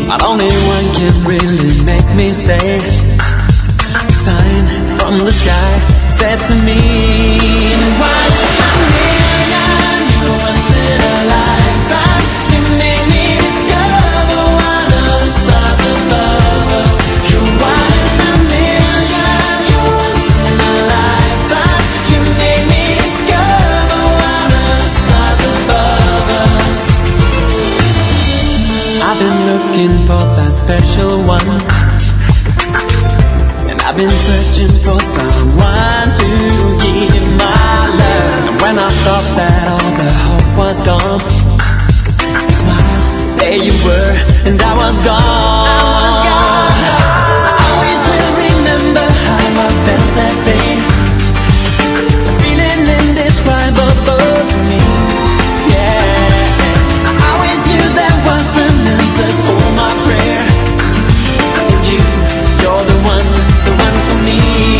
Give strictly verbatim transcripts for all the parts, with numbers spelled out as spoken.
but only one can really make me stay. A sign from the sky said to me, "One in a million, you're once in a lifetime. You made me discover one of the stars above us. You're one in a million, you're once in a lifetime. You made me discover one of the stars above us." I've been looking for that special one, and I've been searching for someone to give my love. And when I thought that all the hope was gone, smile, there you were, and I was gone. I was gone. I always will remember how I felt that day. Feeling indescribable to me. Yeah, I always knew there was an answer for my prayer. You, you're the one, the one for me.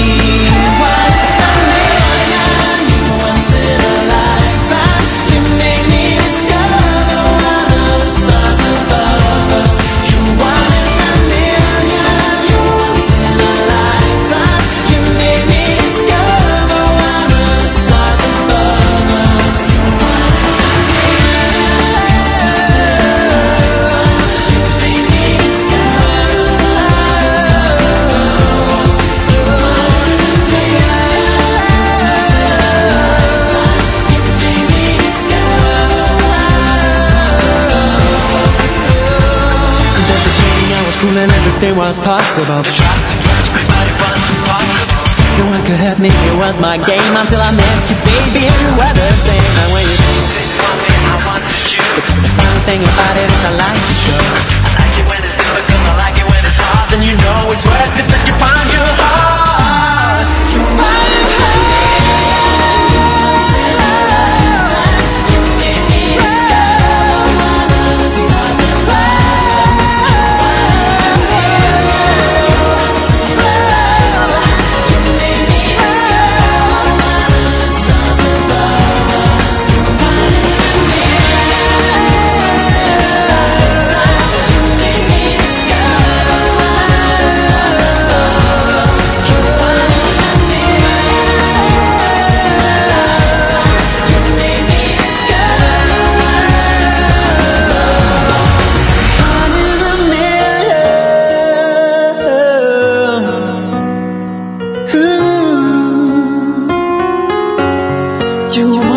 And everything was possible. No one could help me, it was my game until I met you, baby, and you were the same. And when you did this for me, I wanted you. Because the fine thing about it is I like to show. I like it when it's difficult, I like it when it's hard. Then you know it's worth it that you find your heart. You're right in her. You